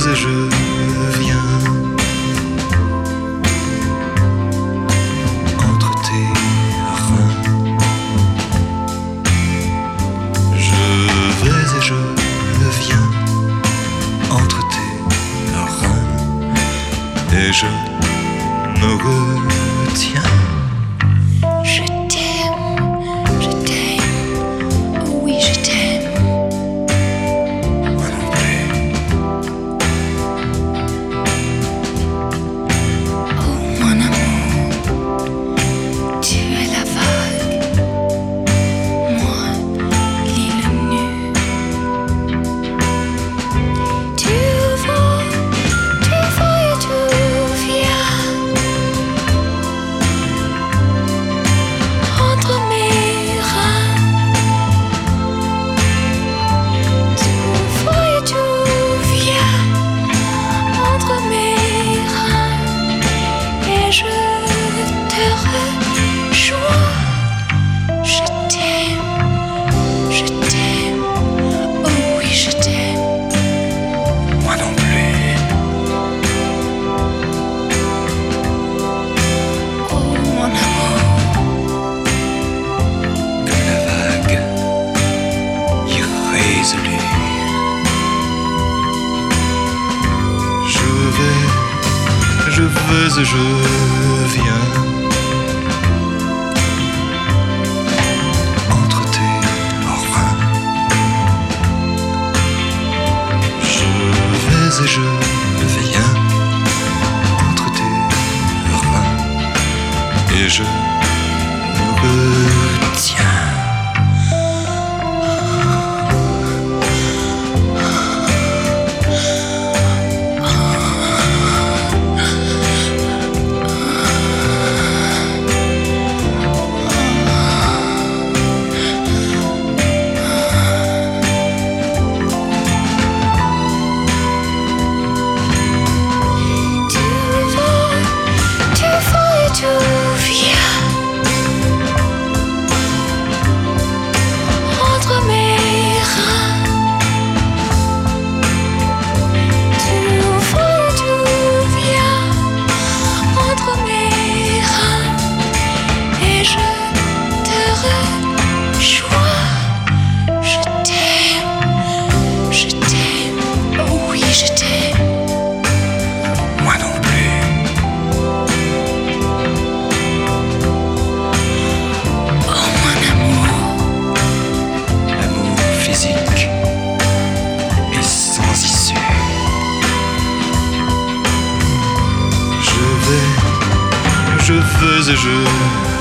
et je viens entre tes reins. Je vais et je viens entre tes reins et je me retiens. Je t'aime, oh oui je t'aime. Moi non plus. Oh mon amour, tu es la vague, moi l'île nue. Tu vas et tu viens entre mes reins. Tu vas et tu viens entre mes reins et je te rejoins. Je t'aime, oh oui je t'aime. Moi non plus. Oh mon amour, Comme la vague irrésolue. Je vais et je viens entre tes reins. Je vais et je viens entre tes reins et je me retiens. tu vas et tu viens entre mes reins. Tu vas et tu viens entre mes reins et je te rejoins. Je t'aime, oh oui je t'aime. Moi non plus. Oh mon amour, L'amour physique est sans issue. Je vais et je